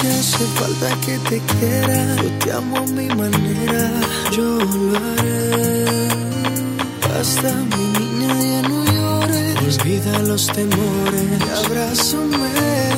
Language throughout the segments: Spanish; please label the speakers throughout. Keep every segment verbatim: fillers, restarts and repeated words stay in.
Speaker 1: te hace falta que te quiera. Yo te amo a mi manera, yo lo haré. Basta, mi niña, ya no llores. Olvida los temores y abrázame.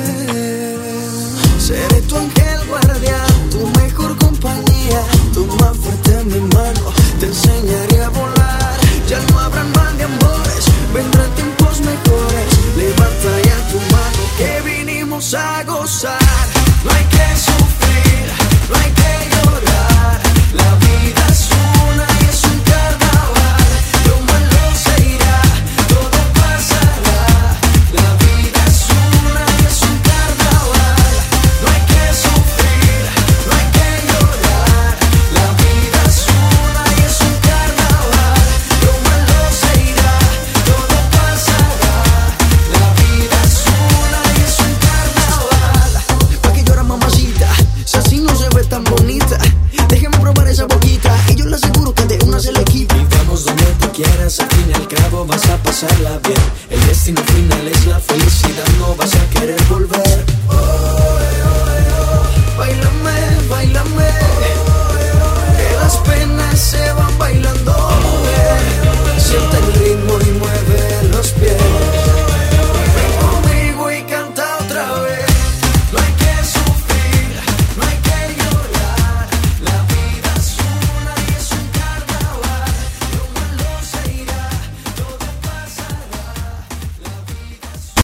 Speaker 1: Seré tu ángel guardián, tu mejor compañía. Toma fuerte mi mano, te enseñaré a volar. Ya no habrán mal de amores, vendrán tiempos mejores. Levanta ya tu mano, que vinimos a gozar. No hay que sufrir, no hay que llorar. La vida es una y es un carnaval. Lo malo se irá, todo pasará. La vida es una y es un carnaval. No hay que sufrir, no hay que llorar. La vida es una y es un carnaval. Lo malo se irá, todo pasará. La vida es una y es un carnaval. ¿Pa' qué llora, mamacita? Si así no se ve tan bonita. Déjeme probar esa boquita y yo le aseguro que de una se le quita.
Speaker 2: Y vamos donde tú quieras, al fin y al cabo vas a pasarla bien. El destino final es la felicidad, no vas a querer volver.